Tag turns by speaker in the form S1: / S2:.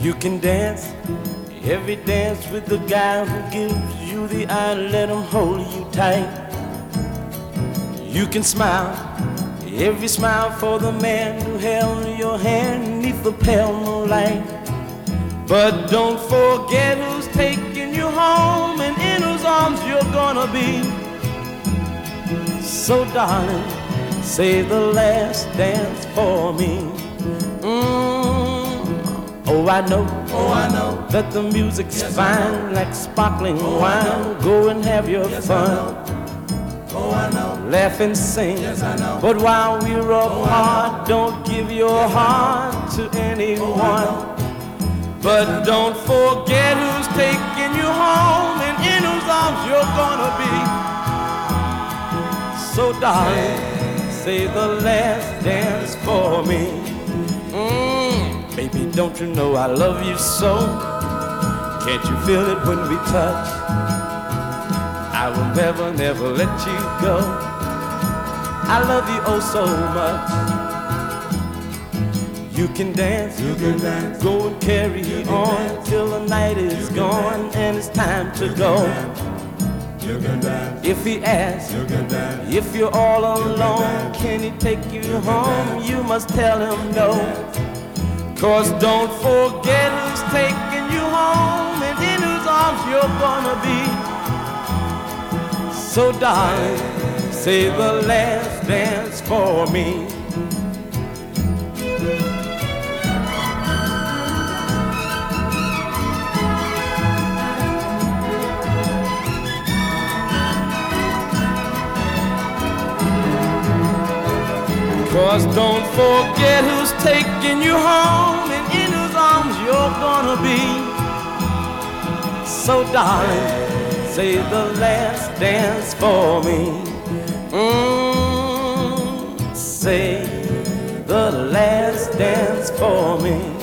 S1: You can dance every dance with the guy who gives you the eye. Let him hold you tight. You can smile every smile for the man who held your hand neath the pale moonlight. But don't forget who's taking you home and in whose arms you're gonna be. So darling, say the last dance for me. Oh, I know that the music's fine, like sparkling wine. Go and have your fun. Laugh and sing. But while we're apart, don't give your heart to anyone. But don't forget who's taking you home and in whose arms you're gonna be. So darling, say the last dance for me. Baby, don't you know I love you so? Can't you feel it when we touch? I will never, never let you go. I love you oh so much. You can dance, go and carry on till the night is gone and it's time to go. If he asks, if you're all alone, can he take you home? You must tell him no. 'Cause don't forget who's taking you home and in whose arms you're gonna be. So darling, say the last dance for me. 'Cause don't forget who's taking you home and in whose arms you're gonna be. So darling, say the last dance for me. Say the last dance for me.